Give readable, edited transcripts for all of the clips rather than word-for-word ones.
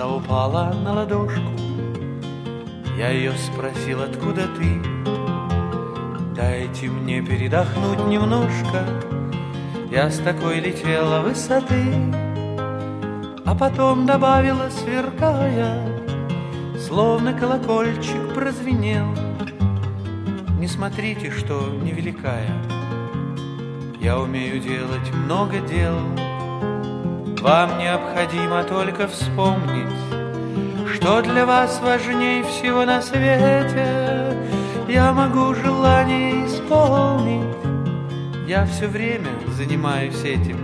слеза упала на ладошку. Я ее спросил, откуда ты? Дайте мне передохнуть немножко. Я с такой летела высоты. А потом добавила, сверкая, словно колокольчик прозвенел: не смотрите, что невеликая, я умею делать много дел. Вам необходимо только вспомнить, что для вас важнее всего на свете. Я могу желание исполнить, я все время занимаюсь этим.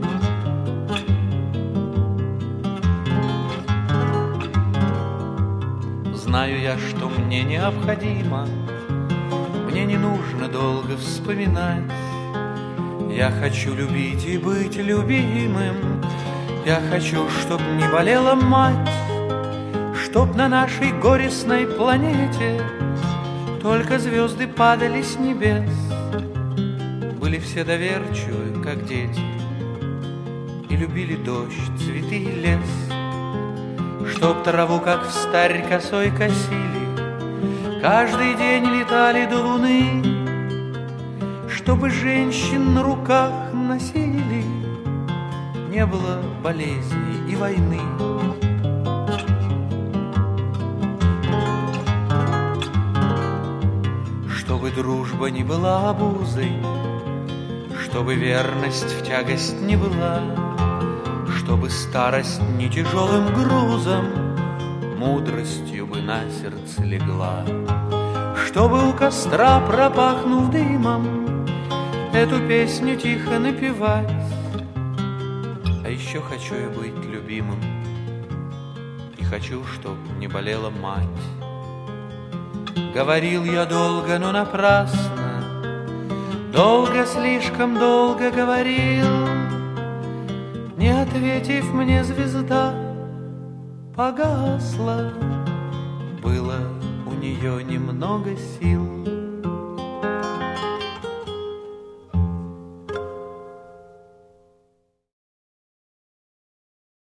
Знаю я, что мне необходимо, мне не нужно долго вспоминать. Я хочу любить и быть любимым. Я хочу, чтоб не болела мать, чтоб на нашей горестной планете только звезды падали с небес. Были все доверчивы, как дети, и любили дождь, цветы и лес. Чтоб траву, как встарь, косой косили, каждый день летали до луны. Чтобы женщин на руках носили, не было болезней и войны. Чтобы дружба не была обузой, чтобы верность в тягость не была, чтобы старость не тяжелым грузом мудростью бы на сердце легла, чтобы у костра, пропахнув дымом, эту песню тихо напевать. А еще хочу я быть любимым, и хочу, чтоб не болела мать. Говорил я долго, но напрасно, долго, слишком долго говорил. Не ответив мне, звезда погасла, было у нее немного сил.